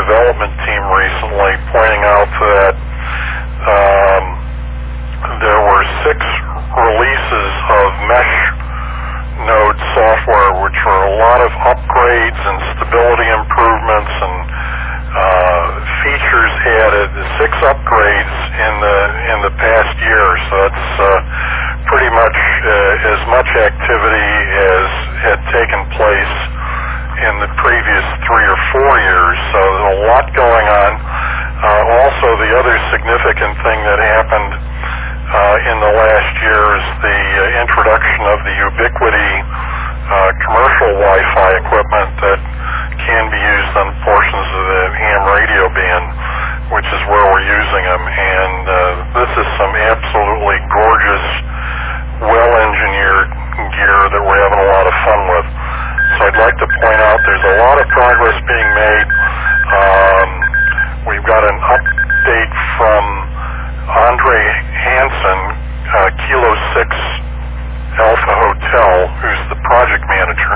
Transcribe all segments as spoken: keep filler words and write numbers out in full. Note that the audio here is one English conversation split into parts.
development team recently, pointing out that um, there were six releases of mesh node software, which are a lot of upgrades and stability improvements and uh, features added. Six upgrades in the in the past year, so that's uh, pretty much uh, as much activity as had taken place in the previous three or four years. So there's a lot going on. Uh, also, the other significant thing that happened uh, in the last year is the uh, introduction of the Ubiquiti uh, commercial Wi-Fi equipment that can be used on portions of the ham radio band, which is where we're using them. And uh, this is some absolutely gorgeous, well-engineered gear that we're having a lot of fun with. So I'd like to point out there's a lot of progress being made. Um, we've got an update from Andre Hansen, uh, Kilo six Alpha Hotel, who's the project manager,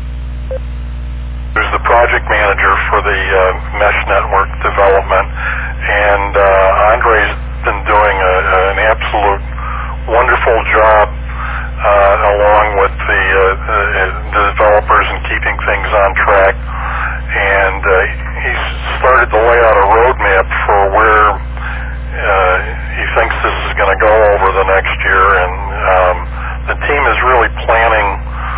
who's the project manager for the uh, mesh network development. And uh, Andre's been doing a, an absolute wonderful job uh, along with the, uh, the developers and keeping things on track. And uh, he's started to lay out a roadmap for where uh, he thinks this is going to go over the next year. And um, the team is really planning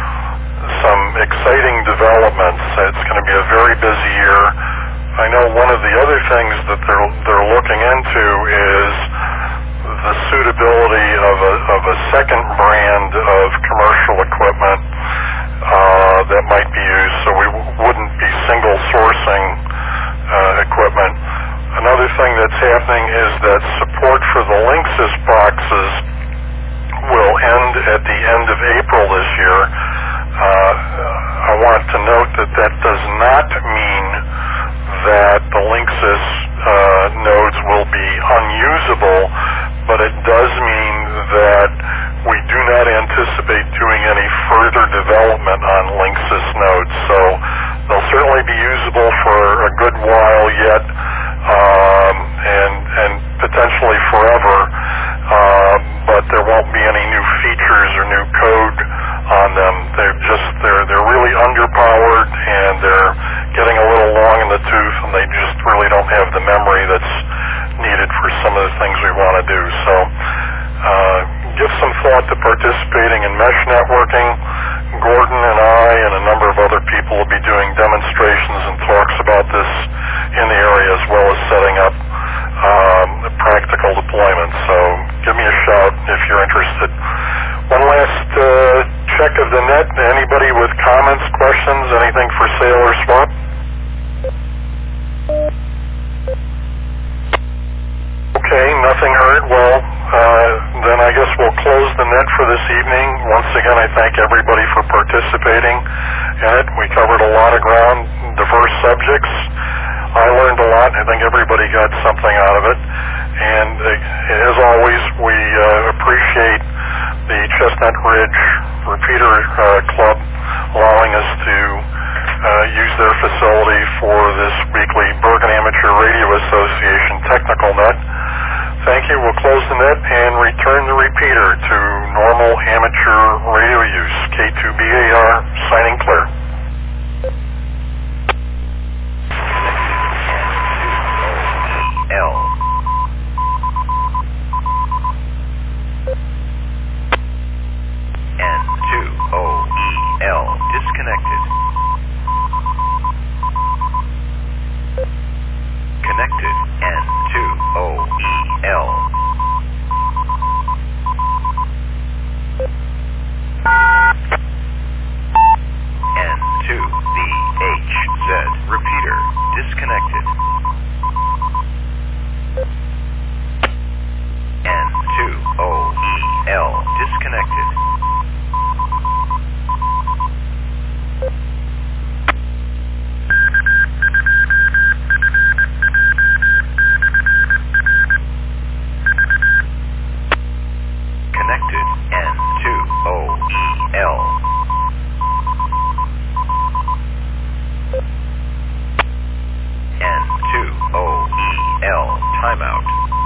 some exciting developments. It's going to be a very busy year. I know one of the other things that they're they're looking into is the suitability of a of a second brand of commercial equipment uh, that might be used, so we w- wouldn't be single sourcing uh, equipment. Another thing that's happening is that support for the Linksys boxes will end at the end of April this year. Uh, I want to note that that does not mean that the Linksys uh, nodes will be unusable, but it does mean that we do not anticipate doing any further development on Linksys nodes. So they'll certainly be usable for a good while yet, um, and and potentially forever, uh, but there won't be any new features or new code on them. They're just they're they're really underpowered, and they're getting a little long in the tooth, and they just really don't have the memory that's needed for some of the things we want to do. So uh, give some thought to participating in mesh networking. Gordon and I and a number of other people will be doing demonstrations and talks about this in the area, as well as setting up um, practical deployment. So give me a shout if you're interested. One last uh, check of the net. Anybody with comments, questions, anything for sale or swap? Okay, nothing heard. Well, uh, then I guess we'll close the net for this evening. Once again, I thank everybody for participating in it. We covered a lot of ground, diverse subjects. I learned a lot. I think everybody got something out of it. And uh, as always, we uh, appreciate the Chestnut Ridge Repeater uh, Club allowing us to uh, use their facility for this weekly Bergen Amateur Radio Association technical net. Thank you. We'll close the net and return the repeater to normal amateur radio use. K two B A R signing clear. L. N two O E L disconnected. Connected. N two O E L. N timeout.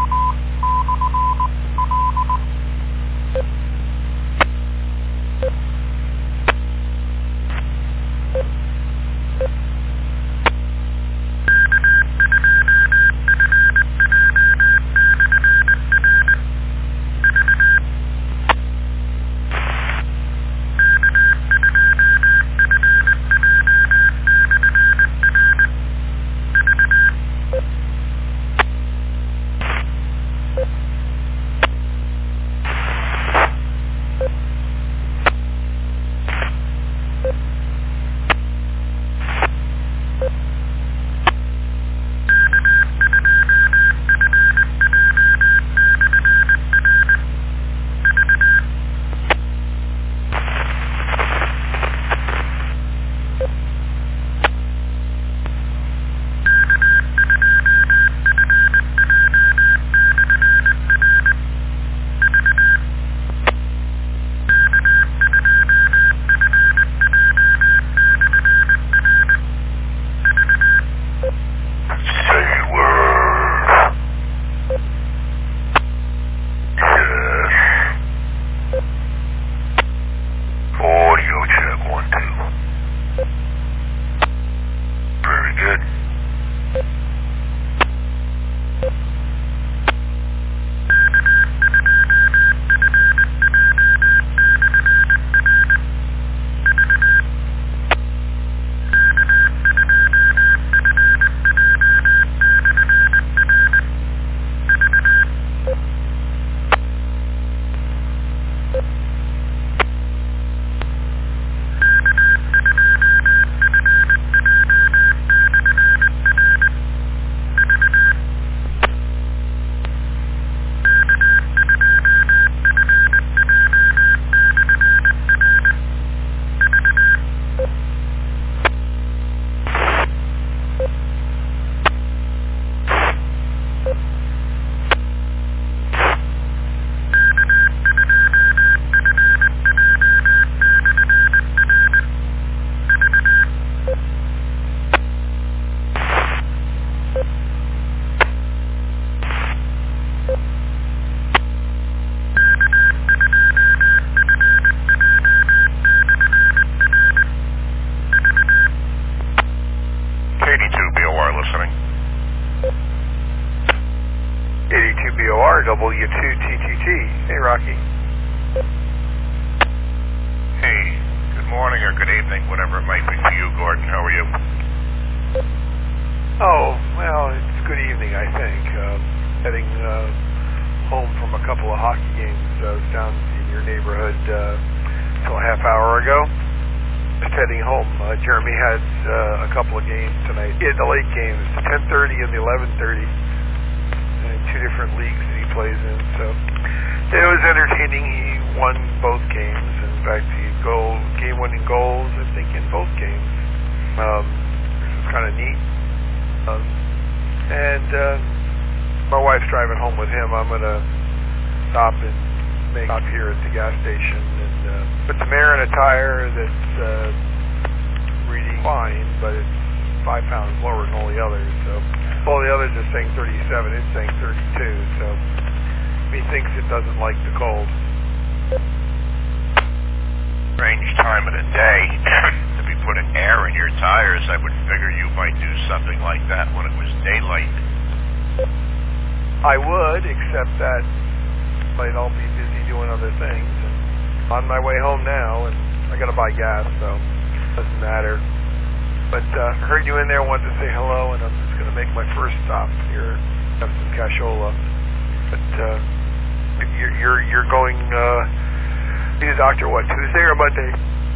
W two T T T. Hey, Rocky. Hey, good morning or good evening, whatever it might be for you, Gordon. How are you? Oh, well, it's good evening, I think. Um, heading uh, home from a couple of hockey games. I was down in your neighborhood uh, until a half hour ago. Just heading home. Uh, Jeremy has uh, a couple of games tonight. He had the late games, the ten thirty and the eleven thirty, in two different leagues that he plays in. So it was entertaining. He won both games. In fact, he goal game-winning goals, I think, in both games. Um, which was kind of neat. Um, and uh, my wife's driving home with him. I'm going to stop and make up here at the gas station and uh, put some air in a tire that's uh, reading fine, but it's five pounds lower than all the others. So all the others are saying thirty-seven, it's saying thirty-two. So he thinks it doesn't like the cold. Strange time of the day to be putting air in your tires. I would figure you might do something like that when it was daylight. I would, except that I'll be busy doing other things. And on my way home now, and I got to buy gas, so it doesn't matter. But uh, I heard you in there, wanted to say hello, and I'm just going to make my first stop here, have some cashola. But uh, you're you're you're going. Uh, see the doctor what, Tuesday or Monday?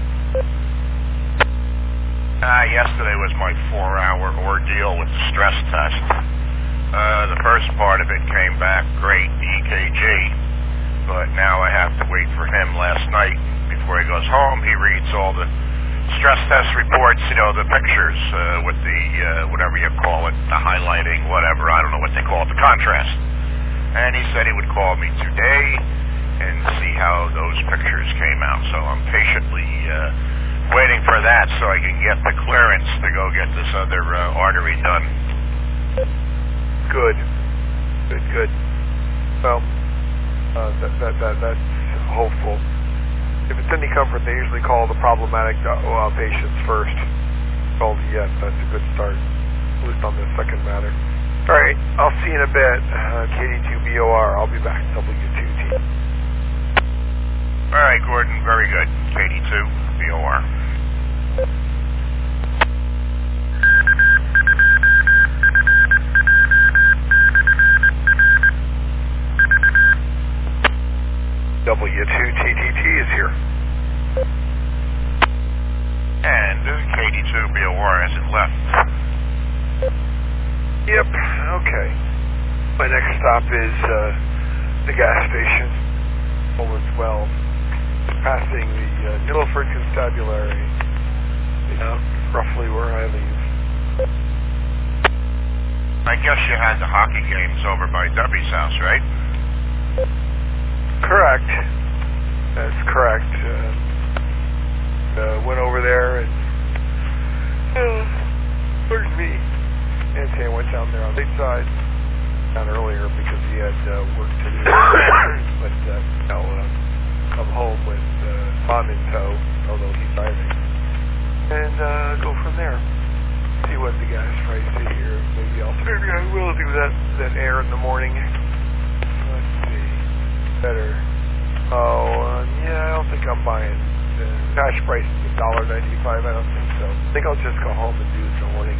Uh, yesterday was my four-hour ordeal with the stress test. Uh, the first part of it came back great, E K G, but now I have to wait for him last night. Before he goes home, he reads all the stress test reports, you know, the pictures uh, with the, uh, whatever you call it, the highlighting, whatever, I don't know what they call it, the contrast. And he said he would call me today and see how those pictures came out. So I'm patiently uh, waiting for that so I can get the clearance to go get this other uh, artery done. Good. Good, good. Well, uh, that, that, that, that's hopeful. If it's any comfort, they usually call the problematic uh, patients first. Called yes, that's a good start, at least on this second matter. All right, I'll see you in a bit. Uh, K D two B O R, I'll be back. W two T. All right, Gordon, very good. K D two B O R. W two T T T is here. And uh, K D two B O R hasn't left. Yep, okay. My next stop is uh, the gas station, Owens Well, passing the uh, Nilliford Constabulary, uh, roughly where I live. I guess you had the hockey games over by Debbie's house, right? Correct. That's correct. Uh, uh, went over there and, uh, pardon me, Anthony went down there on the side, down earlier because he had uh, work to do, but uh, now uh, come home with uh, mom in tow, although he's driving, and uh, go from there. See what the gas price is here. Maybe I'll, maybe I will do that, that air in the morning. Let's see. Better. Oh, uh, yeah, I don't think I'm buying. The cash price is one dollar ninety-five. I don't think so. I think I'll just go home and do it in the morning.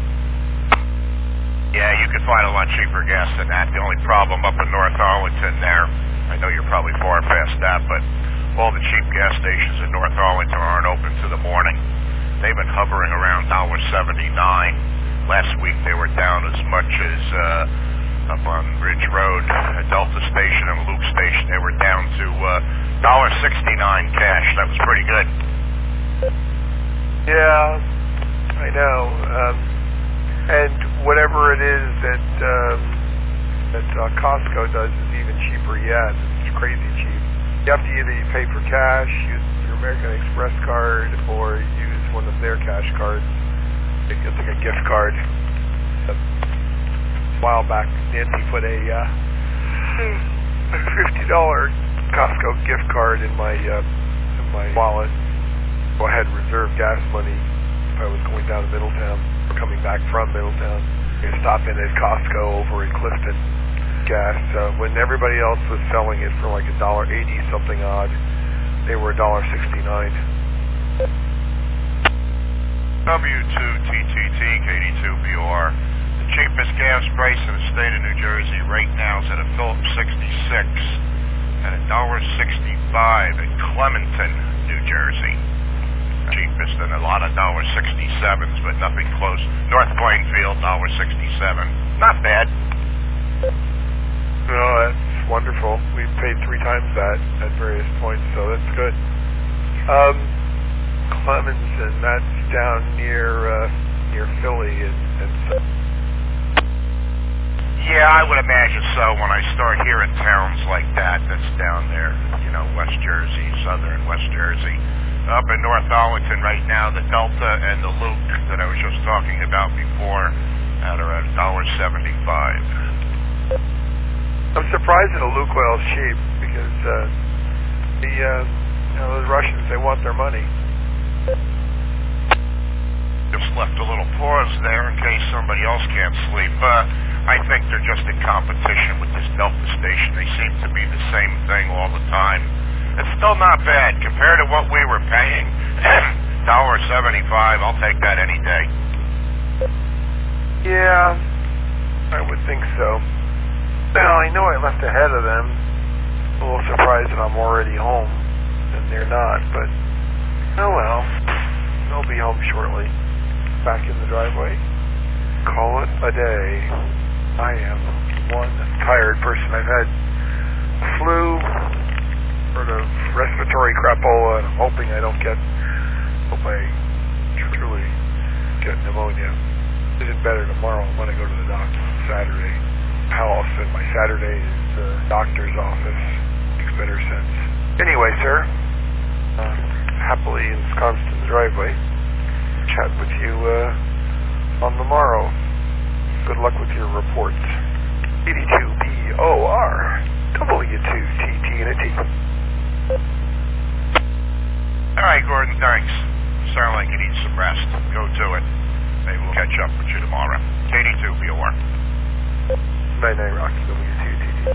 Yeah, you could find a lot cheaper gas than that. The only problem up in North Arlington there, I know you're probably far past that, but all the cheap gas stations in North Arlington aren't open to the morning. They've been hovering around one dollar seventy-nine. Last week they were down as much as... Uh, up on Ridge Road, at Delta Station and Loop Station, they were down to uh, one dollar sixty-nine cash. That was pretty good. Yeah, I know. Um, and whatever it is that um, that uh, Costco does is even cheaper yet. It's crazy cheap. You have to either pay for cash, use your American Express card, or use one of their cash cards. It's like a gift card. A while back, Nancy put a uh, fifty dollar Costco gift card in my uh, in my wallet. Go ahead and reserve gas money if I was going down to Middletown or coming back from Middletown. You stop in at Costco over in Clifton. Gas uh, when everybody else was selling it for like a dollar eighty something odd, they were a dollar sixty nine. W two T T T K D two B O R. Cheapest gas price in the state of New Jersey right now is at a Phillips sixty-six at one dollar sixty-five in Clementon, New Jersey. Cheapest than a lot of one dollar sixty-sevens, but nothing close. North Plainfield, one dollar sixty-seven. Not bad. No, that's wonderful. We've paid three times that at various points, so that's good. Um, Clementon, that's down near uh, near Philly and, and so. Yeah, I would imagine so when I start hearing towns like that that's down there, you know, West Jersey, southern West Jersey. Up in North Arlington right now, the Delta and the Luke that I was just talking about before at are at one dollar seventy-five. I'm surprised that a Luke oil is cheap because uh, the uh, you know, those Russians, they want their money. Just left a little pause there in case somebody else can't sleep. Uh, I think they're just in competition with this Delta station. They seem to be the same thing all the time. It's still not bad compared to what we were paying. one dollar seventy-five, I'll take that any day. Yeah, I would think so. Now, I know I left ahead of them. A little surprised that I'm already home, and they're not, but oh well. They'll be home shortly. Back in the driveway. Call it a day. I am one tired person. I've had flu, sort of respiratory crapola, and I'm hoping I don't get, hope I truly get pneumonia. Is it better tomorrow when I go to the doctor on Saturday? How I'll spend my Saturday is the doctor's office. Makes better sense. Anyway, sir, uh, happily ensconced in the driveway. Chat with you uh, on the morrow. Good luck with your reports. eighty-two B O R, W two T T and a T. All right, Gordon, thanks. Sound like you need some rest. Go to it. Maybe we'll catch up with you tomorrow. eighty-two B O R. ninety-nine Rocky, W two T T.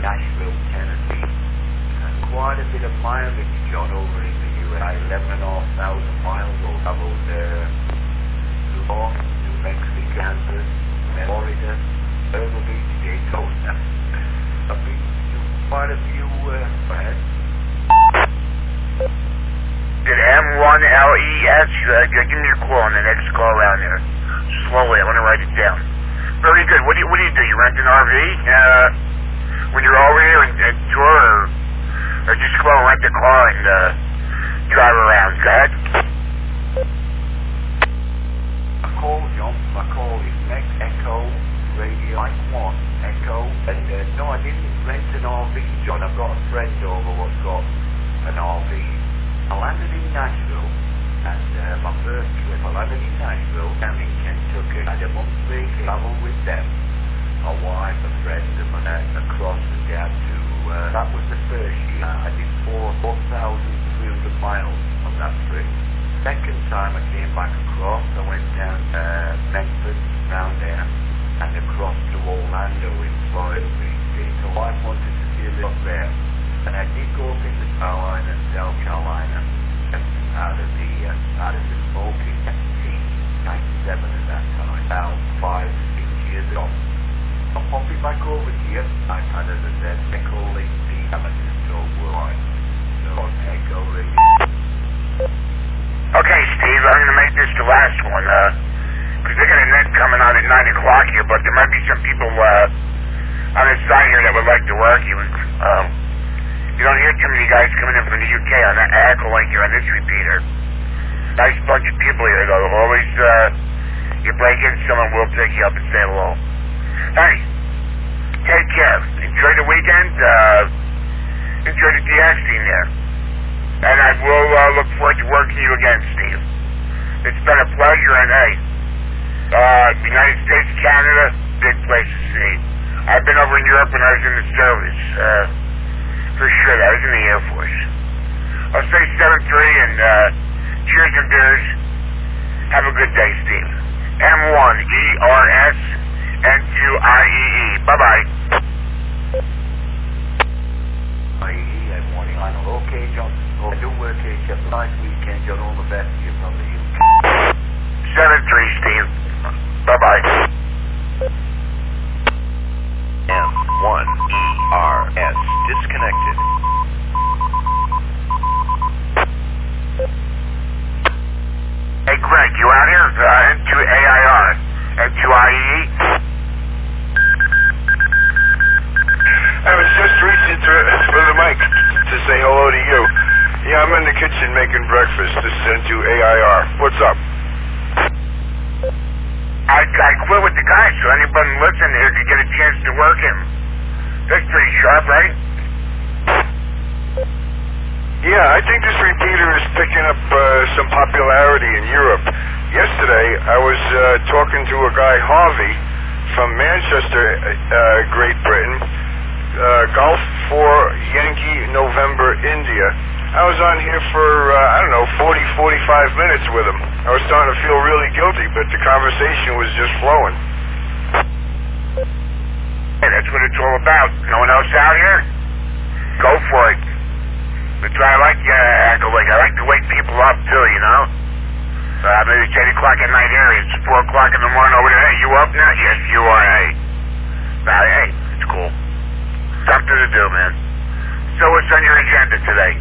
Nashville, Tennessee. And quite a bit of mileage, John, over in the U S. eleven and a half thousand miles or traveled there. New York, New Mexico, Kansas, Florida, Myrtle Beach, Daytona. I've been to quite a few, uh, ahead. Did M one L E S, uh, give me your call on the next call around there. Slowly, I want to write it down. Very good. What do you, what do you do? You rent an R V, uh, when you're over here and, and tour, or, or just go and rent a car and, uh, drive around? Go ahead. My call, John, my call is next Echo Radio Mike one, Echo, and, uh, no, I didn't rent an R V, John. I've got a friend over what's got an R V. I landed in Nashville, and uh, my first trip, I landed in Nashville, down in Kentucky. I had a month's vacation, travel with them, my wife, a friend, and my uh, across and down to, uh, that was the first year. I did four thousand three hundred miles on that trip. Second time I came back across, I went down uh, Memphis, round there, and across to Orlando in Florida. So I wanted to see a little there. And I did go up into Carolina, South Carolina, out of the uh, out of the smoking ninety-seven at that time, about five, six years ago. I'm popping back over here. I've had, as I said, Echo the amateur show worldwide. So Echo Radio. Okay, Steve, I'm going to make this the last one, uh, because they got a net coming on at nine o'clock here, but there might be some people, uh, on this side here that would like to work you. Um, You don't hear too many guys coming in from the U K on that echo like here on this repeater. Nice bunch of people here, though. Always, uh, you break in, someone will pick you up and say hello. Hey, take care. Enjoy the weekend. Uh, enjoy the D X team there. And I will uh, look forward to working you again, Steve. It's been a pleasure, and hey, uh, United States, Canada, big place to see. I've been over in Europe when I was in the service. Uh, For sure, I was in the Air Force. I'll say seven three and uh, cheers and beers. Have a good day, Steve. M one E R S N two I E E. Bye-bye. I E E, M one E. I know. Okay, John. Oh, I do work here. Have a nice weekend, John. All the best to you from the U K. seven three, Steve. Bye-bye. M one E R S disconnected. Hey, Greg, you out here? Uh, N two A I R. N two I E E? I was just reaching to, for the mic to say hello to you. Yeah, I'm in the kitchen making breakfast. This is N two A I R. What's up? I, I quit with the guys, so anybody listening here could get a chance to work him. That's pretty sharp, right? Yeah, I think this repeater is picking up uh, some popularity in Europe. Yesterday, I was uh, talking to a guy, Harvey, from Manchester, uh, Great Britain, uh, Golf for Yankee November, India. I was on here for, uh, I don't know, forty, forty-five minutes with him. I was starting to feel really guilty, but the conversation was just flowing. Hey, that's what it's all about. No one else out here? Go for it. But I like, uh, I like to wake people up, too, you know? Uh, maybe it's eight o'clock at night here. It's four o'clock in the morning over there. Hey, you up now? Yes, you are. Hey. Nah, hey, it's cool. Something to do, man. So what's on your agenda today?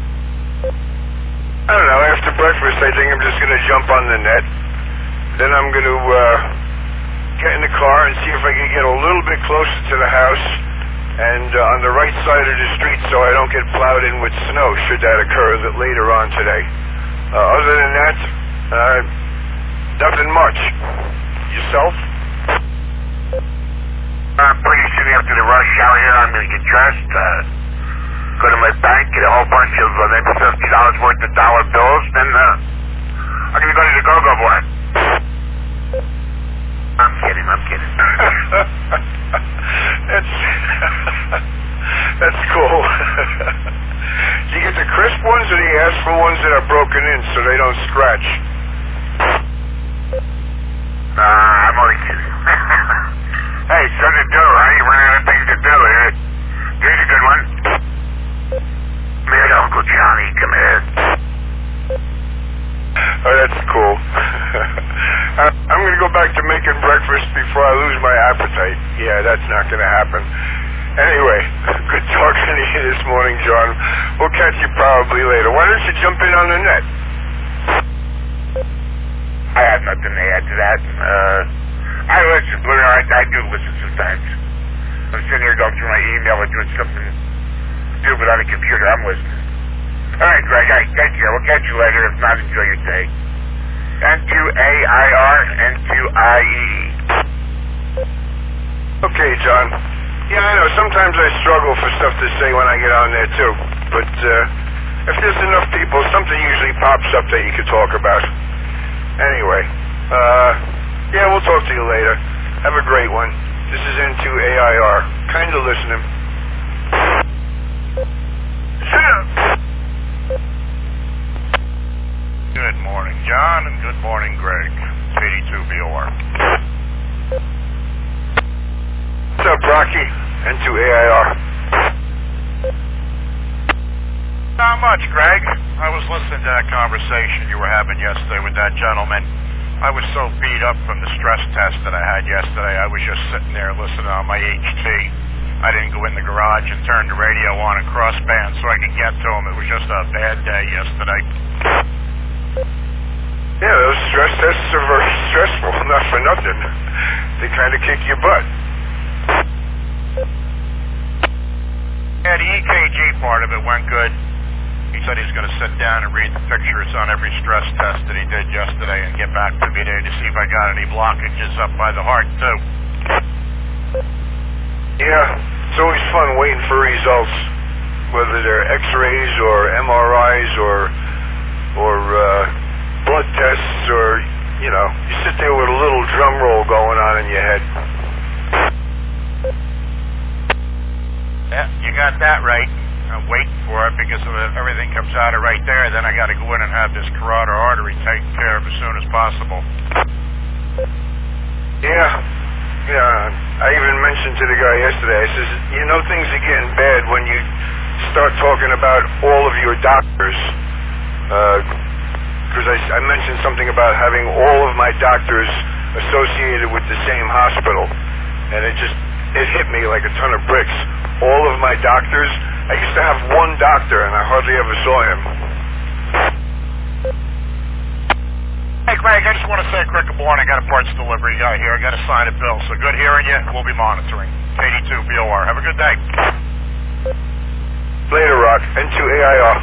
I don't know. After breakfast, I think I'm just going to jump on the net. Then I'm going to uh, get in the car and see if I can get a little bit closer to the house and uh, on the right side of the street so I don't get plowed in with snow, should that occur that later on today. Uh, other than that, uh, nothing much. Yourself? I'm pretty soon after the rush hour here, I'm going to get dressed, uh, go to my bank, get a whole bunch of uh, maybe fifty dollars worth of dollar bills, then uh, I'm going to go to the Go-Go Boy. I'm kidding, I'm kidding. that's, that's cool. Do you get the crisp ones or do you ask for ones that are broken in so they don't scratch? Nah, uh, I'm only kidding. Hey, something to do, right? You run out of things to do here. The come here. Oh, that's cool. I, I'm going to go back to making breakfast before I lose my appetite. Yeah, that's not going to happen. Anyway, good talking to you this morning, John. We'll catch you probably later. Why don't you jump in on the net? I have nothing to add to that. Uh, I listen, believe it or not, I do listen sometimes. I'm sitting here going through my email or doing something to do without a computer. I'm listening. All right, Greg, all right, thank you. We'll catch you later. If not, enjoy your day. N two A I R, N two I E E. Okay, John. Yeah, I know. Sometimes I struggle for stuff to say when I get on there, too. But uh, if there's enough people, something usually pops up that you can talk about. Anyway, uh, yeah, we'll talk to you later. Have a great one. This is N two A I R. Kind of listening. Good morning, John, and good morning, Greg. eighty-two B O R. What's up, Rocky? N two A I R. Not much, Greg. I was listening to that conversation you were having yesterday with that gentleman. I was so beat up from the stress test that I had yesterday, I was just sitting there listening on my H T. I didn't go in the garage and turn the radio on and crossband so I could get to him. It was just a bad day yesterday. Yeah, those stress tests are very stressful. Not for nothing. They kind of kick your butt. Yeah, the E K G part of it went good. He said he's going to sit down and read the pictures on every stress test that he did yesterday and get back to me today to see if I got any blockages up by the heart, too. Yeah, it's always fun waiting for results, whether they're X-rays or M R Is or or uh, blood tests or, you know, you sit there with a little drum roll going on in your head. Yeah, you got that right. I'm waiting for it because if everything comes out of right there, then I got to go in and have this carotid artery taken care of as soon as possible. Yeah, yeah. I even mentioned to the guy yesterday, I says, you know things are getting bad when you start talking about all of your doctors. Because uh, I, I mentioned something about having all of my doctors associated with the same hospital. And it just, it hit me like a ton of bricks. All of my doctors, I used to have one doctor and I hardly ever saw him. Hey, Greg, I just want to say a quick good morning. I got a parts delivery guy here. I got to sign a bill. So good hearing you. We'll be monitoring. eighty-two B O R. Have a good day. Later, Rock. N two A I R.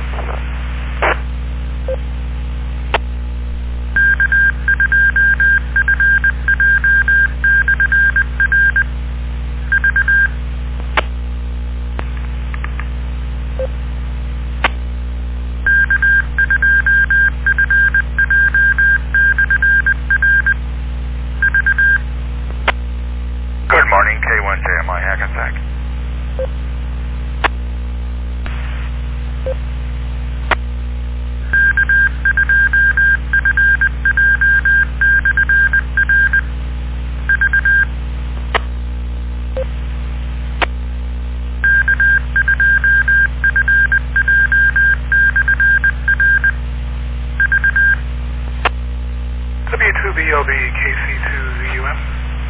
Good morning, K one J M I Hackensack. W two B O B K C two Z U M.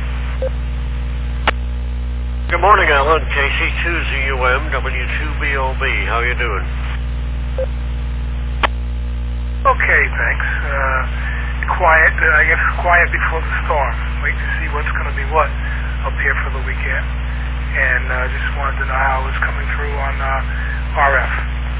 Good morning, Alan. K C two Z U M, W two B O B. How you doing? Okay, thanks. Uh, quiet, uh, I guess quiet before the storm. Wait to see what's going to be what up here for the weekend. And uh, just wanted to know how it was coming through on uh, R F.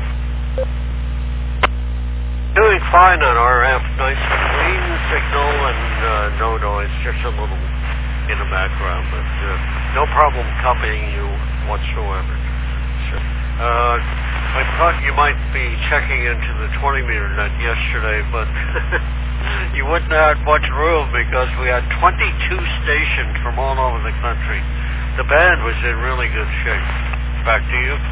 Doing fine on R F. Nice clean signal and uh, no noise. Just a little in the background, but uh, no problem copying you whatsoever. So, uh, I thought you might be checking into the twenty meter net yesterday, but you wouldn't have much room because we had twenty-two stations from all over the country. The band was in really good shape. Back to you.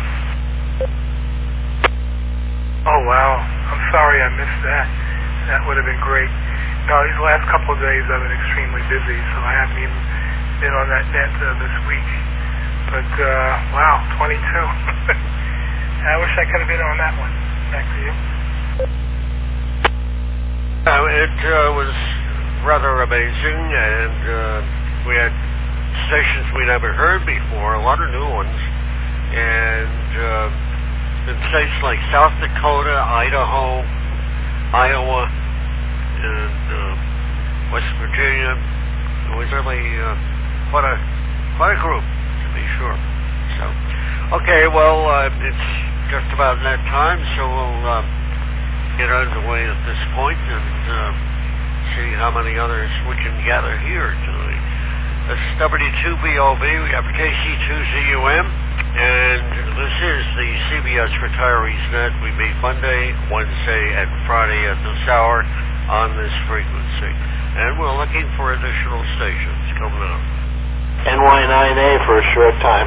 Oh, wow. I'm sorry I missed that. That would have been great. No, these last couple of days I've been extremely busy, so I haven't even been on that net uh, this week. But, uh, wow, twenty-two. I wish I could have been on that one. Back to you. Uh, it uh, was rather amazing, and uh, we had stations we never heard before, a lot of new ones, and uh, in states like South Dakota, Idaho, Iowa, and uh, West Virginia. It was really uh, quite a quite a group, to be sure. So, okay, well, uh, it's just about that time, so we'll uh, get underway at this point and uh, see how many others we can gather here tonight. This is W two B O B. We have K C two Z U M, and this is the C B S Retirees Net. We meet Monday, Wednesday, and Friday at this hour on this frequency. And we're looking for additional stations coming up. N Y nine A for a short time.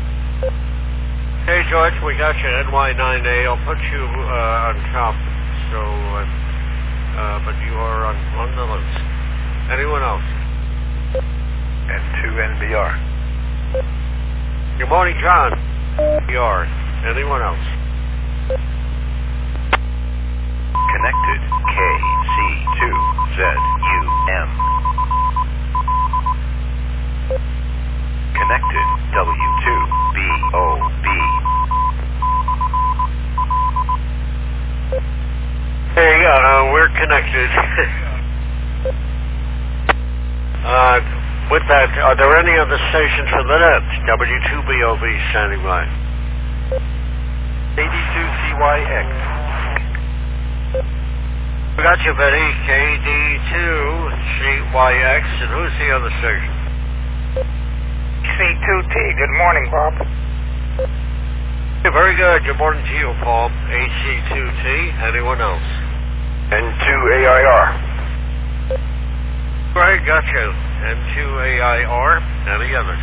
Hey, George, we got you N Y nine A. I'll put you uh, on top, so, uh, uh, but you are on, on the list. Anyone else? And two N B R. Good morning, John. N B R. Anyone else? Connected K C two Z U M. Connected W two B O B. Hey, uh, we're connected. uh, with that, are there any other stations for the net? W two B O B standing by. eighty-two C Y X. We got you, Betty. K D two C Y X. And who's the other station? C two T. Good morning, Bob. Hey, very good. Good morning to you, Paul. H C two T. Anyone else? And two A I R. Right, got you. N two A I R. Any others?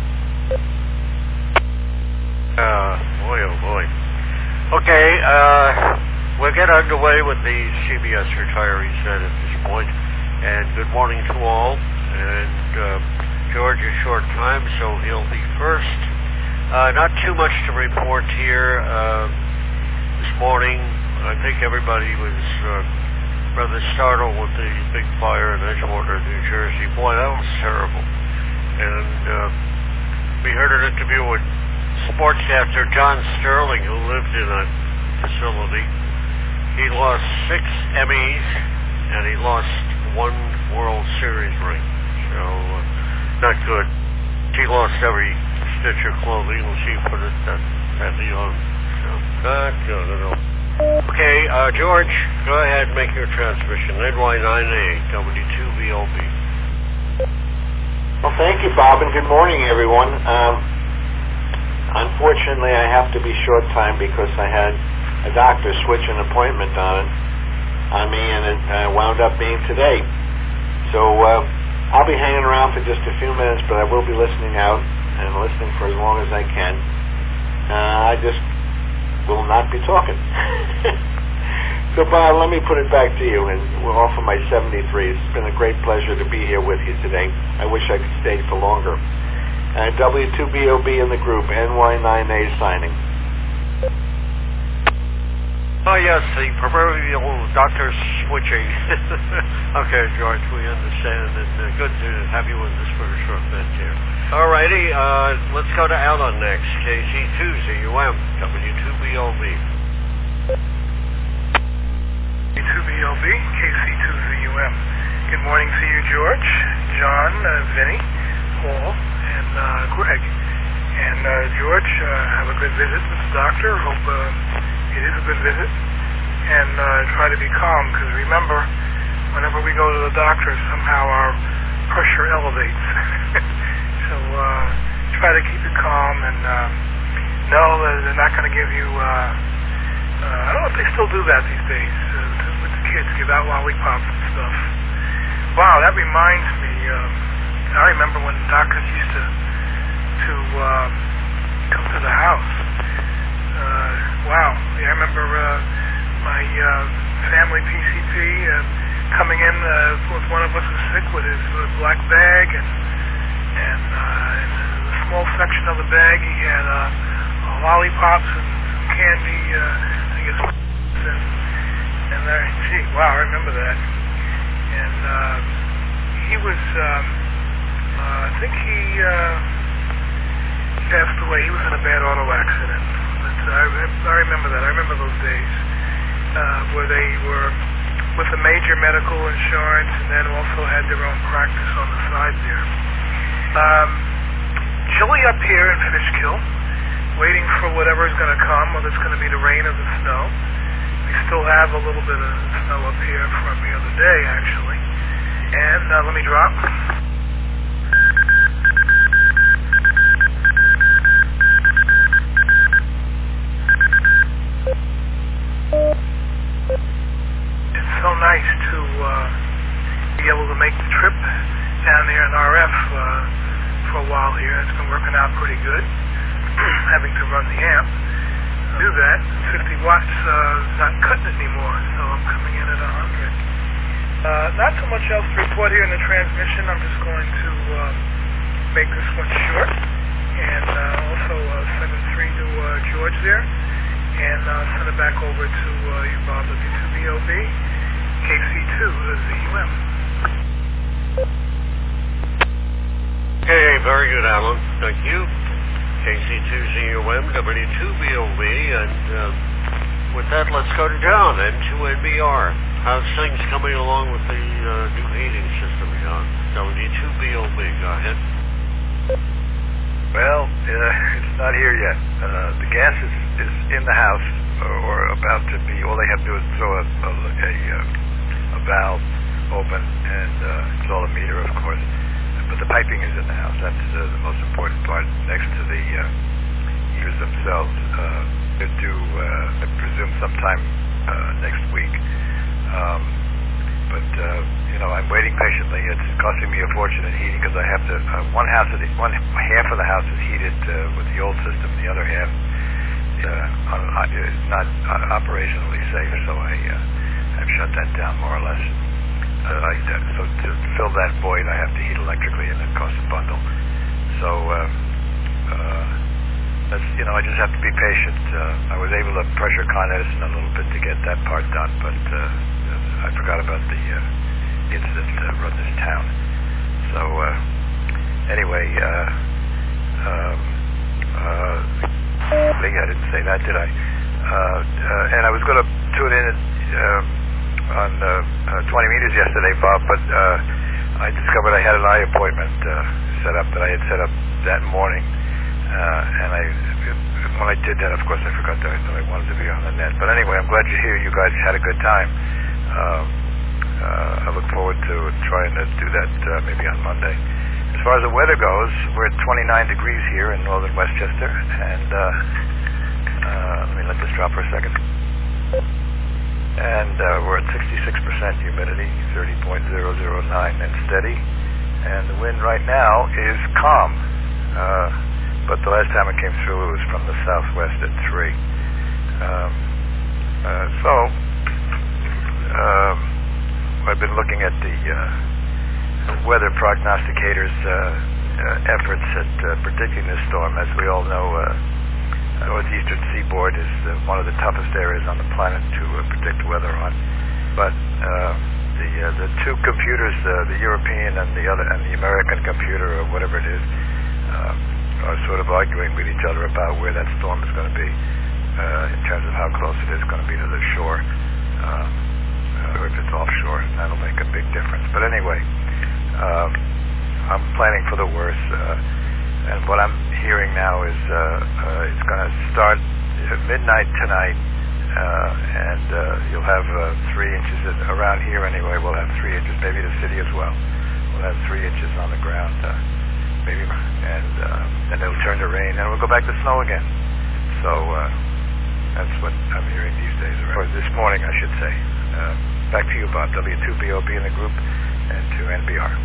Uh, boy, oh boy. Okay, uh, we'll get underway with the C B S Retirees Net at this point. And good morning to all. And uh, George is short time, so he'll be first. Uh, not too much to report here uh, this morning. I think everybody was uh, rather startled with the big fire in Edgewater, New Jersey. Boy, that was terrible. And uh, we heard an interview with sportscaster John Sterling, who lived in a facility. He lost six Emmys, and he lost one World Series ring. So, uh, not good. She lost every stitch of clothing, and she put it that, that on. So, not good at all. Okay, uh, George, go ahead and make your transmission. N Y nine A, W two B O B. Well, thank you, Bob, and good morning, everyone. Um, unfortunately, I have to be short time because I had a doctor switch an appointment on it, on me, and it uh, wound up being today. So uh, I'll be hanging around for just a few minutes, but I will be listening out and listening for as long as I can. Uh, I just will not be talking. So, Bob, let me put it back to you, and we'll offer my seventy-three. It's been a great pleasure to be here with you today. I wish I could stay for longer. Uh, W two B O B in the group, N Y nine A signing. Oh, yes, the proverbial doctor switching. Okay, George, we understand, and uh, good to have you with us for a short bit here. All righty, uh, let's go to Alan next. K C two Z U M, W two B O B. W two B O B, K C two Z U M. Good morning to you, George, John, uh, Vinny, Paul, and uh, Greg. And uh, George, uh, have a good visit with the doctor. Hope uh, it is a good visit. And uh, try to be calm, because remember, whenever we go to the doctor, somehow our pressure elevates. So uh, try to keep it calm, and uh, know that they're not going to give you, uh, uh, I don't know if they still do that these days, uh, with the kids, give out lollipops and stuff. Wow, that reminds me, uh, I remember when doctors used to, to uh, come to the house. Uh, wow, yeah, I remember uh, my uh, family P C P uh, coming in uh, with one of us was sick with his uh, black bag, and And uh, in a small section of the bag, he had uh, lollipops and some candy. Uh, I think it's and and I, gee, wow, I remember that. And uh, he was, um, uh, I think he uh, passed away. He was in a bad auto accident. But I, I remember that. I remember those days uh, where they were with a major medical insurance and then also had their own practice on the side there. Um, chilly up here in Fishkill, waiting for whatever is going to come, whether it's going to be the rain or the snow. We still have a little bit of snow up here from the other day, actually. And uh, let me drop. It's so nice to uh, be able to make the trip down there in R F uh, for a while here. It's been working out pretty good, having to run the amp. Do that. fifty watts uh, not cutting it anymore, so I'm coming in at one hundred. Uh, not so much else to report here in the transmission. I'm just going to uh, make this one short, and uh, also uh, send it three to uh, George there, and uh, send it back over to uh, you, Bob, W two B O B, K C two Z U M. Okay, very good, Alan. Thank you. K C two Z U M, W two B O B, and uh, with that, let's go to John, N two N B R. How's things coming along with the uh, new heating system, John? W two B O B, go ahead. Well, uh, it's not here yet. Uh, the gas is, is in the house, or, or about to be. All they have to do is throw a, a, a, a valve open and uh, install a meter, of course. But the piping is in the house. That's uh, the most important part, next to the uh, meters themselves. Uh, they're due, uh, I presume, sometime uh, next week. Um, but, uh, you know, I'm waiting patiently. It's costing me a fortune in heating because I have to, uh, one half of the, one half of the house is heated uh, with the old system. The other half uh, is not operationally safe, so I, uh, I've shut that down more or less. Uh, like that. So to fill that void, I have to heat electrically, and it costs a bundle. So, uh, uh, that's, you know, I just have to be patient. Uh, I was able to pressure Con Edison a little bit to get that part done, but uh, I forgot about the uh, incident that run this town. So, uh, anyway, uh, um, uh, I didn't say that, did I? Uh, uh, and I was going to tune in and uh, on uh, uh, twenty meters yesterday, Bob, but uh, I discovered I had an eye appointment uh, set up that I had set up that morning, uh, and I, when I did that, of course, I forgot that I, that I wanted to be on the net. But anyway, I'm glad you're here. You guys had a good time. Um, uh, I look forward to trying to do that uh, maybe on Monday. As far as the weather goes, we're at twenty-nine degrees here in northern Westchester, and uh, uh, let me let this drop for a second. And uh, we're at sixty-six percent humidity, thirty point zero zero nine, and steady. And the wind right now is calm. Uh, but the last time it came through, it was from the southwest at three. Um, uh, so, um, I've been looking at the uh, weather prognosticators' uh, uh, efforts at uh, predicting this storm. As we all know, uh, the northeastern seaboard is uh, one of the toughest areas on the planet to uh, predict weather on. But uh, the uh, the two computers, uh, the European and the other, and the American computer, or whatever it is, uh, are sort of arguing with each other about where that storm is going to be uh, in terms of how close it is going to be to the shore, uh, uh, or if it's offshore. That'll make a big difference. But anyway, um, I'm planning for the worst. Uh, And what I'm hearing now is uh, uh, it's going to start at midnight tonight, uh, and uh, you'll have uh, three inches in, around here anyway. We'll have three inches, maybe the city as well. We'll have three inches on the ground, uh, maybe, and uh, then it'll turn to rain, and we'll go back to snow again. So uh, that's what I'm hearing these days, or this morning, I should say. Uh, back to you, Bob. W two B O B in the group, and to N B R.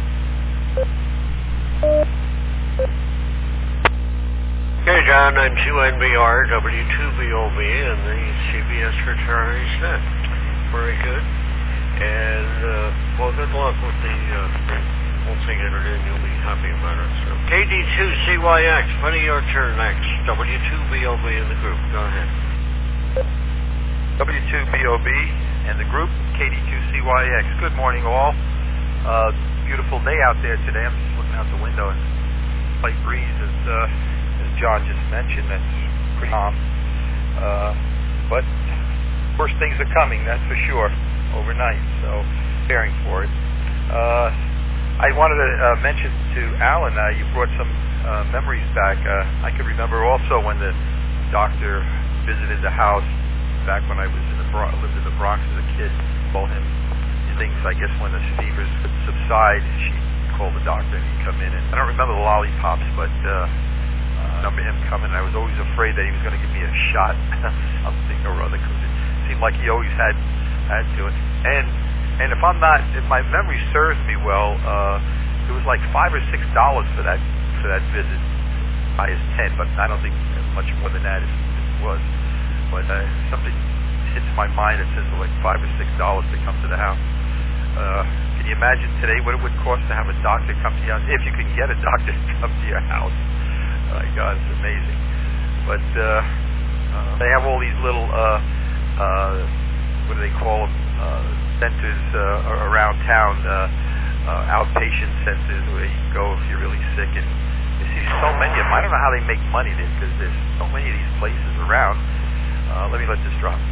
Okay, John, I'm two N B R, W two B O B, and the C B S Retirees Net. Very good. And, uh, well, good luck with the, uh, once they get it in, you'll be happy about it. So, K D two C Y X, funny your turn next. W two B O B in the group. Go ahead. W two B O B, and the group K D two C Y X. Good morning, all. Uh, beautiful day out there today. I'm just looking out the window and light breeze, as, uh, as John just mentioned. That's pretty calm. Uh, but worse things are coming, that's for sure, overnight. So preparing for it. Uh, I wanted to uh, mention to Alan, uh, you brought some uh, memories back. Uh, I could remember also when the doctor visited the house back when I was in the Bronx, lived in the Bronx as a kid. Told him things, I guess, when the fevers would subside, she'd call the doctor and he'd come in. And I don't remember the lollipops, but uh, I remember him coming. I was always afraid that he was going to give me a shot, something or other, because it seemed like he always had had to it. And and if I'm not, if my memory serves me well, uh, it was like five or six dollars for that for that visit. High as ten, but I don't think much more than that it was. But uh, something hits my mind that says like five or six dollars to come to the house. Uh, can you imagine today what it would cost to have a doctor come to your house? If you can get a doctor to come to your house. Oh my God, it's amazing. But uh, uh, they have all these little, uh, uh, what do they call them, uh, centers uh, around town, uh, uh, outpatient centers where you can go if you're really sick. And you see so many of them. I don't know how they make money there because there's so many of these places around. Uh, let me let this drop.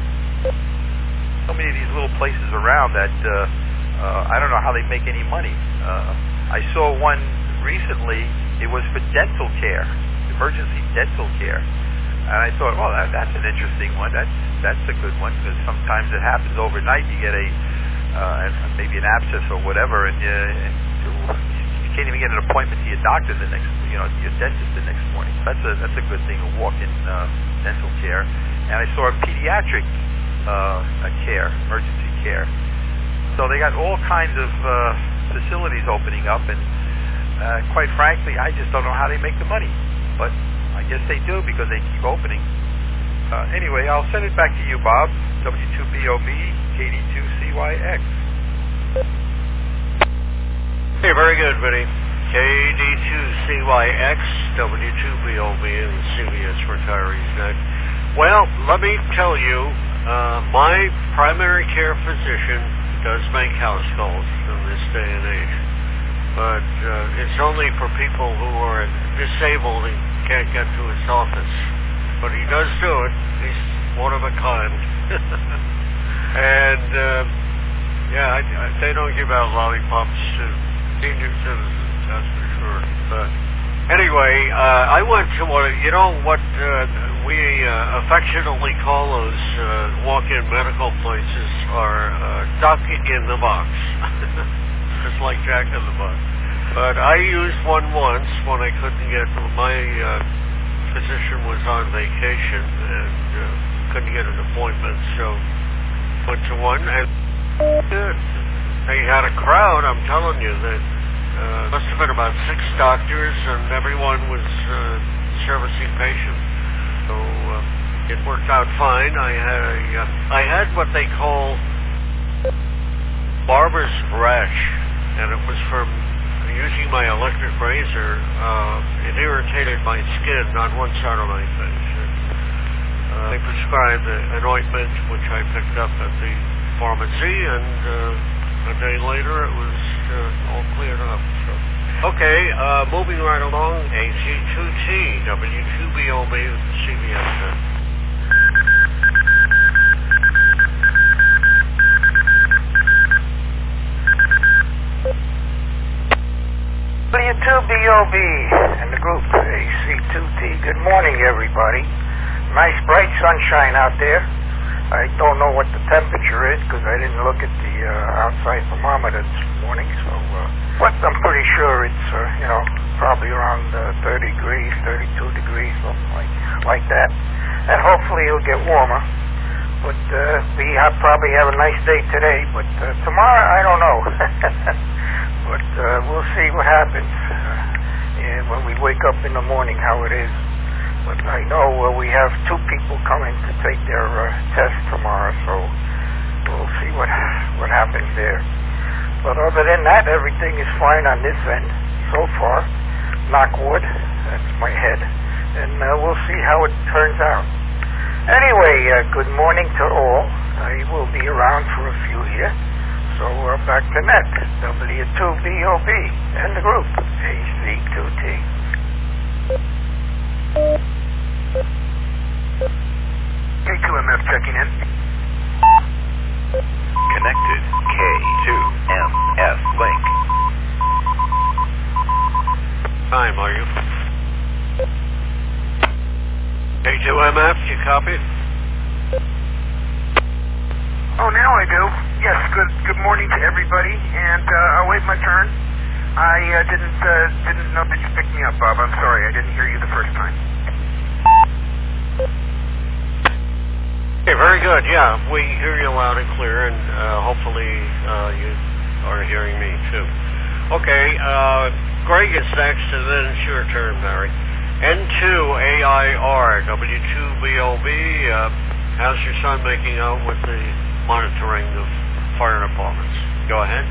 So many of these little places around that uh, uh, I don't know how they make any money. Uh, I saw one recently. It was for dental care, emergency dental care, and I thought, well, that, that's an interesting one. That's that's a good one because sometimes it happens overnight. You get a uh, maybe an abscess or whatever, and you, and you can't even get an appointment to your doctor the next, you know, to your dentist the next morning. That's a that's a good thing. A walk-in uh, dental care, and I saw a pediatric. Uh, care, emergency care. So they got all kinds of uh, facilities opening up, and uh, quite frankly, I just don't know how they make the money. But I guess they do because they keep opening. Uh, anyway, I'll send it back to you, Bob. W two B O B, K D two C Y X. Hey, very good, Vinny. K D two C Y X, W two B O B, and C B S Retirees Net. Well, let me tell you, Uh, my primary care physician does make house calls in this day and age, but uh, it's only for people who are disabled and can't get to his office. But he does do it. He's one of a kind. And uh, yeah, I, I, they don't give out lollipops to senior citizens, that's for sure. But anyway, uh, I went to what you know what. Uh, We uh, affectionately call those uh, walk-in medical places are uh, duck in the box, just like Jack in the Box. But I used one once when I couldn't get, my uh, physician was on vacation and uh, couldn't get an appointment, so went to one and good. They had a crowd, I'm telling you, that uh, must have been about six doctors and everyone was uh, servicing patients. So uh, it worked out fine. I had a, uh, I had what they call barber's rash, and it was from using my electric razor. Uh, it irritated my skin on one side of my face. And, uh, they prescribed a, an ointment, which I picked up at the pharmacy, and uh, a day later it was uh, all cleared up. So. Okay, uh, moving right along, A C two T, W two B O B, C B S. W two B O B and the group A C two T. Good morning, everybody. Nice bright sunshine out there. I don't know what the temperature is because I didn't look at the uh, outside thermometer this morning, so... Uh, But I'm pretty sure it's, uh, you know, probably around uh, thirty degrees, thirty-two degrees, something like like that. And hopefully it'll get warmer. But uh, we have probably have a nice day today. But uh, tomorrow, I don't know. But uh, we'll see what happens uh, and when we wake up in the morning, how it is. But I know uh, we have two people coming to take their uh, test tomorrow, so we'll see what what happens there. But other than that, everything is fine on this end so far. Knock wood, that's my head. And uh, we'll see how it turns out. Anyway, uh, good morning to all. I will be around for a few here. So uh, back to net, W two B O B, and the group, A C two T. K two M F checking in. Connected K two M F link. Time, are you? K two M F, you copy? Oh, now I do. Yes, good good morning to everybody, and uh, I'll wait my turn. I uh, didn't uh, didn't know that you picked me up, Bob. I'm sorry, I didn't hear you the first time. Okay, very good. Yeah, we hear you loud and clear, and uh, hopefully uh, you are hearing me too. Okay, uh, Greg is next, and then it's your turn, Barry. N two A I R, W two B O B, uh, how's your son making out with the monitoring of fire departments? Go ahead.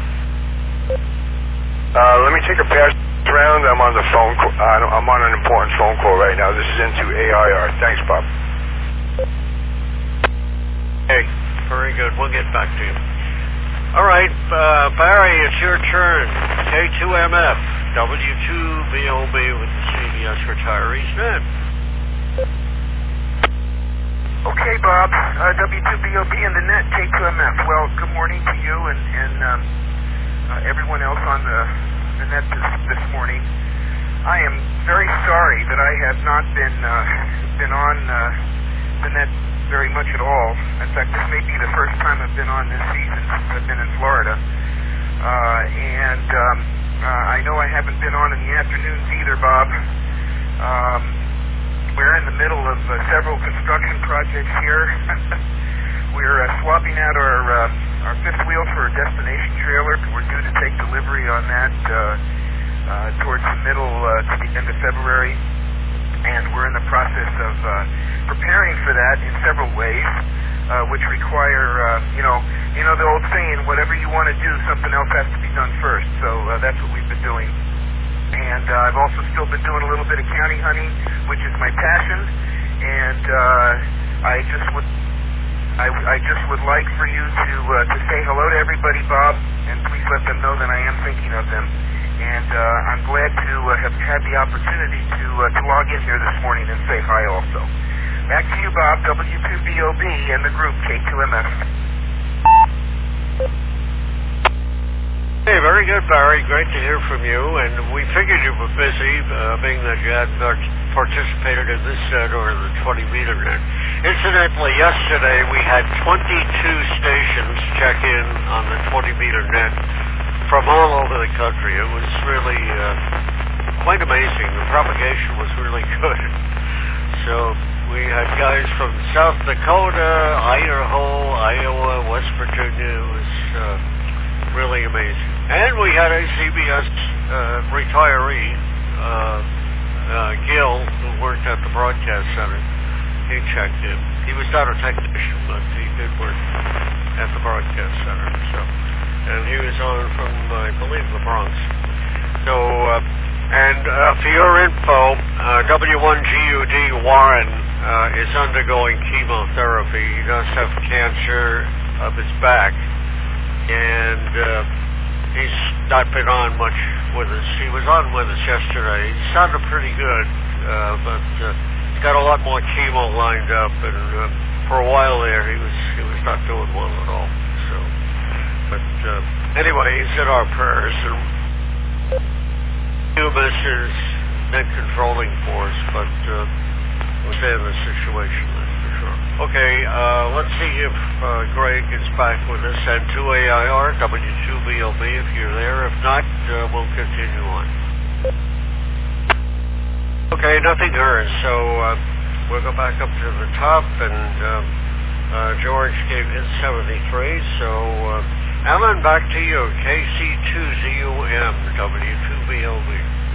Uh, let me take a pass around. I'm on the phone. Co- uh, I'm on an important phone call right now. This is N two A I R. Thanks, Bob. Okay, very good. We'll get back to you. All right, uh, Barry, it's your turn. K two M F, W two B O B with the C B S Retirees Net. Okay, Bob. Uh, W two B O B and the net, K two M F. Well, good morning to you and, and um, uh, everyone else on the, the net this, this morning. I am very sorry that I have not been uh, been on uh, the net very much at all. In fact, this may be the first time I've been on this season since I've been in Florida. Uh, and um, uh, I know I haven't been on in the afternoons either, Bob. Um, we're in the middle of uh, several construction projects here. We're uh, swapping out our uh, our fifth wheel for a destination trailer. We're due to take delivery on that uh, uh, towards the middle uh, to the end of February. And we're in the process of uh, preparing for that in several ways, uh, which require, uh, you know, you know the old saying, whatever you want to do, something else has to be done first. So uh, that's what we've been doing. And uh, I've also still been doing a little bit of county hunting, which is my passion. And uh, I just would, I, I just would like for you to uh, to say hello to everybody, Bob, and please let them know that I am thinking of them. And uh, I'm glad to uh, have had the opportunity to uh, to log in here this morning and say hi also. Back to you, Bob, W two B O B and the group K two M F. Hey, very good, Barry. Great to hear from you. And we figured you were busy, uh, being that you hadn't participated in this set or the twenty meter net. Incidentally, yesterday we had twenty-two stations check in on the twenty meter net from all over the country. It was really uh, quite amazing. The propagation was really good. So we had guys from South Dakota, Idaho, Iowa, West Virginia. It was uh, really amazing. And we had a C B S uh, retiree, uh, uh, Gil, who worked at the broadcast center. He checked in. He was not a technician, but he did work at the broadcast center. So. And he was on from, uh, I believe, the Bronx. So, uh, and uh, for your info, uh, W one G U D Warren uh, is undergoing chemotherapy. He does have cancer of his back, and uh, he's not been on much with us. He was on with us yesterday. He sounded pretty good, uh, but uh, he's got a lot more chemo lined up, and uh, for a while there, he was he was not doing well at all. So. But uh, anyway, he's in our prayers, and Humus is net controlling force, but uh, we'll stay in the situation, that's for sure. Okay, uh, let's see if uh, Greg is back with us, N two A I R, W two B O B if you're there. If not, uh, we'll continue on. Okay, nothing heard, so uh, we'll go back up to the top, and um, uh, George gave his seventy-three, so... Uh, Alan, back to you. K C two Z U M, W two B O B.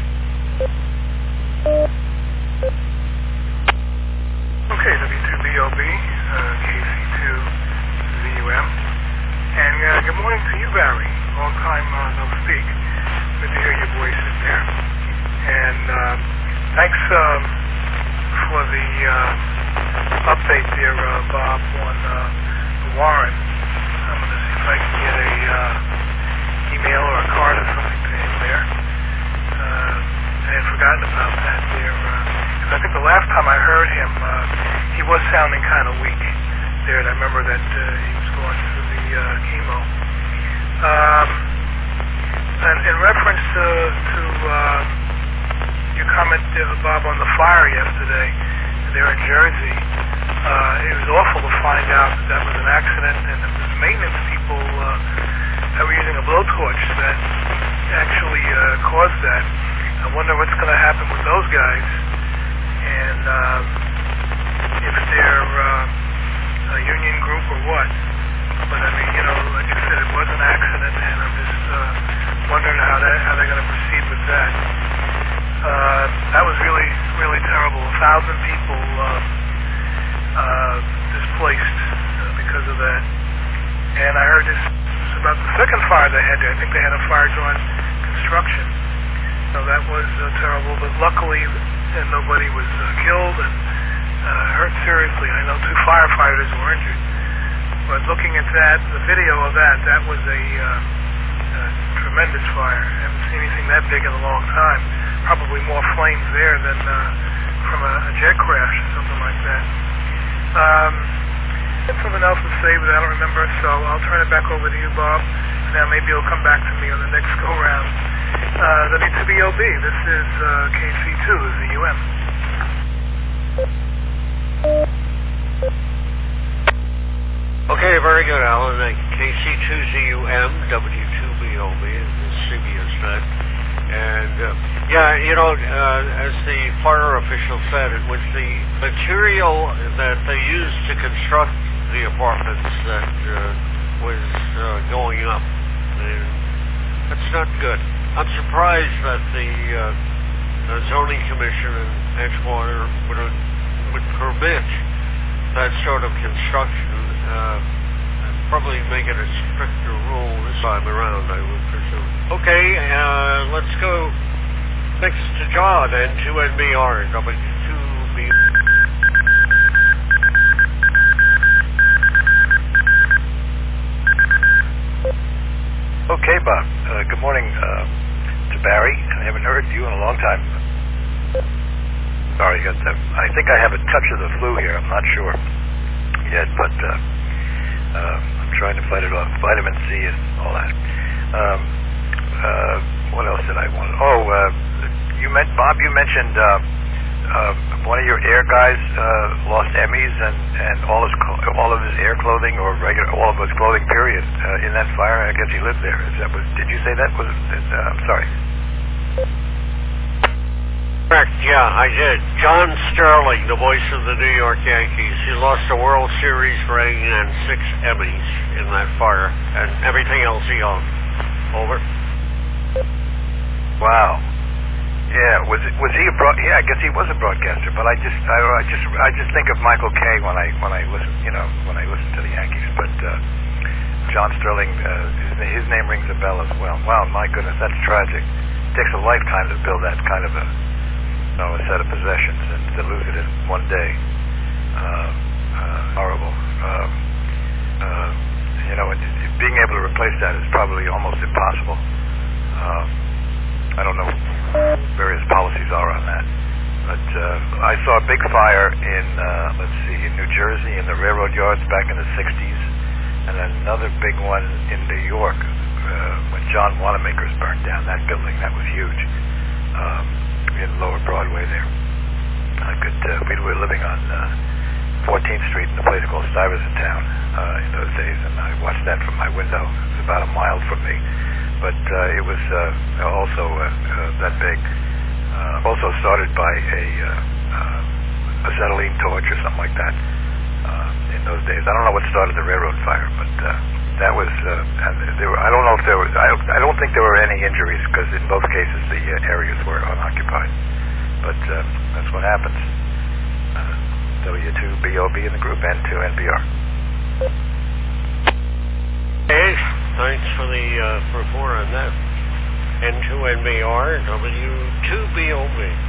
Okay, W two B O B, uh, K C two Z U M. And uh, good morning to you, Barry. Long time uh, no speak. Good to hear your voices there. And uh, thanks um, for the uh, update there, uh, Bob, on uh, the warrant. I'm going to see if I can get a uh, email or a card or something to him there. Uh, I had forgotten about that there. Uh, I think the last time I heard him, uh, he was sounding kind of weak there, and I remember that uh, he was going through the uh, chemo. Um, and in reference to, to uh, your comment, uh, Bob, on the fire yesterday there in Jersey, uh, it was awful to find out that that was an accident, and it was maintenance people uh, that were using a blowtorch that actually uh, caused that. I wonder what's going to happen with those guys, and um, if they're uh, a union group or what. But I mean, you know, like I said, it was an accident, and I'm just uh, wondering how that how they're going to proceed with that. Uh, that was really, really terrible. A thousand people uh, uh, displaced uh, because of that. And I heard this about the second fire they had there. I think they had a fire during construction. So that was uh, terrible. But luckily, uh, nobody was uh, killed and uh, hurt seriously. I know two firefighters were injured. But looking at that, the video of that, that was a, uh, a tremendous fire. I haven't seen anything that big in a long time. Probably more flames there than uh, from a, a jet crash or something like that. Um, I had something else to say, but I don't remember, so I'll turn it back over to you, Bob. Now maybe you'll come back to me on the next go-round. Uh, W two B O B, this is uh, K C two, Z U M. Okay, very good, Alan. K C two Z U M, W two B O B, C B S Net. And, uh, yeah, you know, uh, as the fire official said, it was the material that they used to construct the apartments that uh, was uh, going up. And that's not good. I'm surprised that the uh, zoning commission in Edgewater would, would permit that sort of construction. Uh, probably make it a stricter rule this time around, I would presume. Okay, uh, let's go next to John, N two N B R, W two B. Okay, Bob. Uh, good morning uh, to Barry. I haven't heard you in a long time. Sorry, got the, I think I have a touch of the flu here. I'm not sure yet, but uh, uh, I'm trying to fight it off. Vitamin C and all that. Um, uh, what else did I want? Oh, uh, you meant Bob. You mentioned uh, uh, one of your air guys uh, lost Emmys and, and all his all of his air clothing or regular all of his clothing. Period uh, in that fire. I guess he lived there. Is that was? Did you say that? Was? Uh, I'm sorry. Correct, yeah, I did. John Sterling, the voice of the New York Yankees. He lost a World Series ring and six Emmys in that fire, and everything else he owned. Over. Wow. Yeah, was it, was he a broad? Yeah, I guess he was a broadcaster. But I just, I, I just, I just think of Michael Kay when I, when I listen, you know, when I listen to the Yankees. But uh, John Sterling, uh, his, his name rings a bell as well. Wow, my goodness, that's tragic. It takes a lifetime to build that kind of a. You know, a set of possessions, and to lose it in one day, uh, uh, horrible. Um, uh, you know, and being able to replace that is probably almost impossible. Uh, I don't know what various policies are on that, but uh, I saw a big fire in, uh, let's see, in New Jersey in the railroad yards back in the sixties, and then another big one in New York uh, when John Wanamaker's burned down that building. That was huge. Um, in Lower Broadway there. I could, uh, we were living on uh, fourteenth Street in a place called Stuyvesant Town uh, in those days, and I watched that from my window. It was about a mile from me, but uh, it was uh, also uh, uh, that big. Uh, also started by a uh, uh, acetylene torch or something like that uh, in those days. I don't know what started the railroad fire, but uh, that was, uh, there were, I don't know if there was, I, I don't think there were any injuries because in both cases the uh, areas were unoccupied. But uh, that's what happens. Uh, W two B O B in the group, N two N B R. Hey, thanks for the uh, report on that. N two N B R, W two B O B.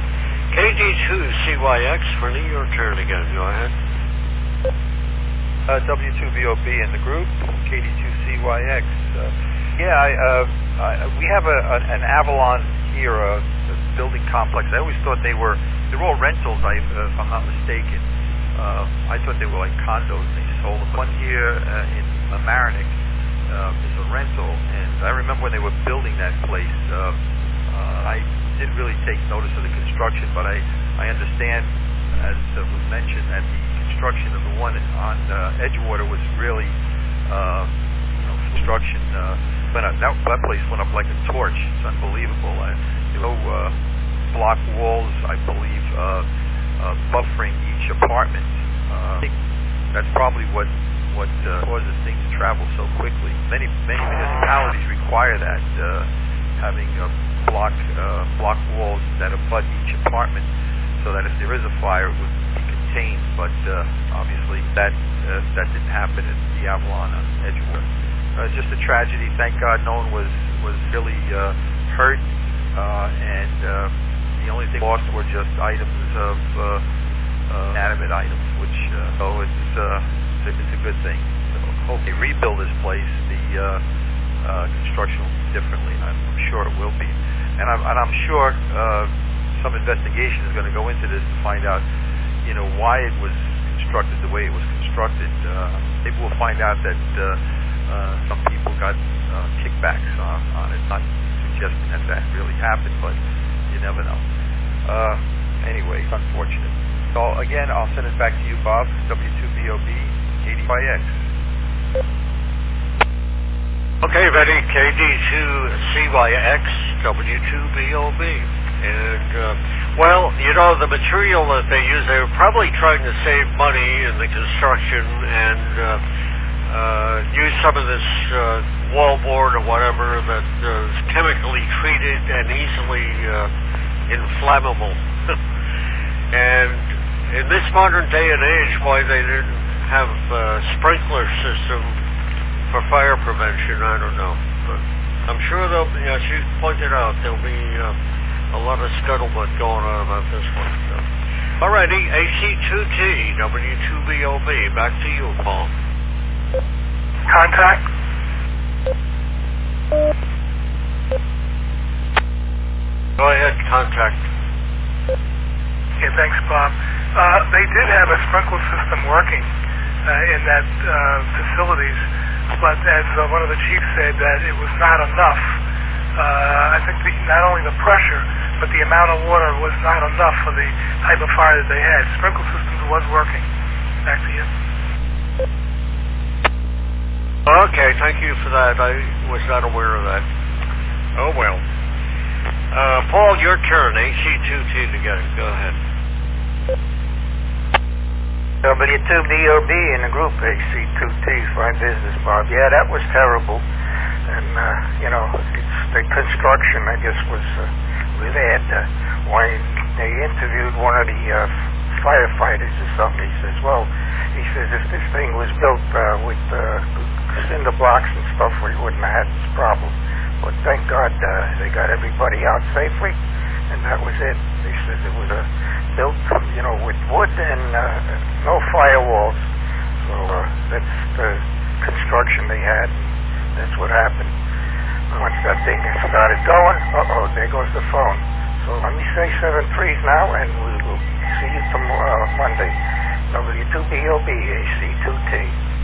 K D two C Y X, Rennie, your turn again. Go ahead. Uh, W two B O B in the group, K D two C Y X. Uh, yeah, I, uh, I, we have a, a, an Avalon here, a, a building complex. I always thought they were, they were all rentals, I, uh, if I'm not mistaken. Uh, I thought they were like condos. They sold them. One here uh, in uh, Marinick uh, is a rental, and I remember when they were building that place, uh, uh, I didn't really take notice of the construction, but I, I understand, as uh, was mentioned, that the construction of the one on uh, Edgewater was really uh, you know, construction. Uh, went up, that, that place went up like a torch. It's unbelievable. Uh, you know, uh, block walls, I believe, uh, uh, buffering each apartment. Uh, I think that's probably what what uh, causes things to travel so quickly. Many many municipalities require that, uh, having uh, block uh, block walls that abut each apartment, so that if there is a fire, it would be contained. But uh, obviously, that uh, that didn't happen at the Avalon on Edgewater. Uh, just a tragedy. Thank God, no one was was really uh, hurt, uh, and uh, the only thing lost were just items of uh, uh, inanimate items, which uh, so it's uh, it's a good thing. So hope they rebuild this place. The uh, uh, construction will be differently. I'm sure it will be, and I'm and I'm sure uh, some investigation is going to go into this to find out, you know, why it was constructed the way it was constructed. Uh, maybe we'll find out that uh, uh, some people got uh, kickbacks on, on it. Not suggesting that that really happened, but you never know. Uh, anyway, it's unfortunate. So again, I'll send it back to you, Bob. W two B O B, K D Y X. Okay, ready. K D two C Y X, W two B O B. And, uh, well, you know, the material that they use, they were probably trying to save money in the construction and uh, uh, use some of this uh, wallboard or whatever that uh, is chemically treated and easily uh, inflammable. And in this modern day and age, why they didn't have a sprinkler system for fire prevention, I don't know. But I'm sure there'll be, as you pointed out, there'll be uh, a lot of scuttlebutt going on about this one. So. Alrighty, A C two T, W two B O B, back to you, Paul. Contact? Go ahead, contact. Yeah, thanks, Bob. Uh, they did have a sprinkler system working uh, in that uh, facilities, but as uh, one of the chiefs said, that it was not enough. Uh, I think the, not only the pressure, but the amount of water was not enough for the type of fire that they had. Sprinkler systems was working. Back to you. Okay, thank you for that. I was not aware of that. Oh, well. Uh, Paul, your turn. A C two T again. Go ahead. W two B O B in the group, A C two T, fine business, Bob. Yeah, that was terrible. And, uh, you know, it's, the construction, I guess, was uh, really bad. Uh, when they interviewed one of the uh, firefighters or something, he says, well, he says, if this thing was built uh, with uh, cinder blocks and stuff, we wouldn't have had this problem. But thank God uh, they got everybody out safely, and that was it. They said it was uh, built, you know, with wood and uh, no firewalls. So uh, that's the construction they had. That's what happened. Once that thing started going, uh-oh, there goes the phone. So let me say seven threes now, and we will see you tomorrow, uh, Monday. W two B O B, A C two T.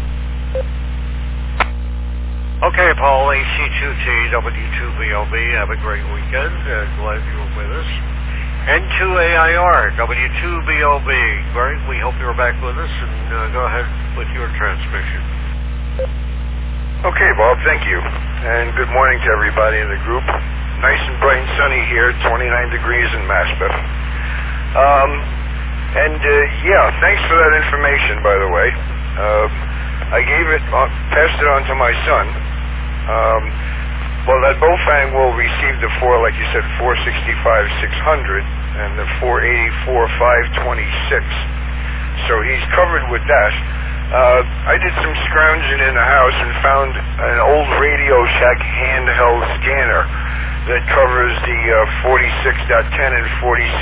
Okay, Paul, A C two T, W two B O B. Have a great weekend. Uh, glad you were with us. N two A I R, W two B O B. Great. We hope you're back with us, and uh, go ahead with your transmission. Okay, Bob, thank you. And good morning to everybody in the group. Nice and bright and sunny here, twenty-nine degrees in Maspeth. Um, and, uh, yeah, thanks for that information, by the way. Uh, I gave it, uh, passed it on to my son. Um, well, that Bofang will receive the four, like you said, four sixty-five six hundred and the four eighty-four five twenty-six. So he's covered with that. Uh, I did some scrounging in the house and found an old Radio Shack handheld scanner that covers the uh, forty-six dot ten and forty-six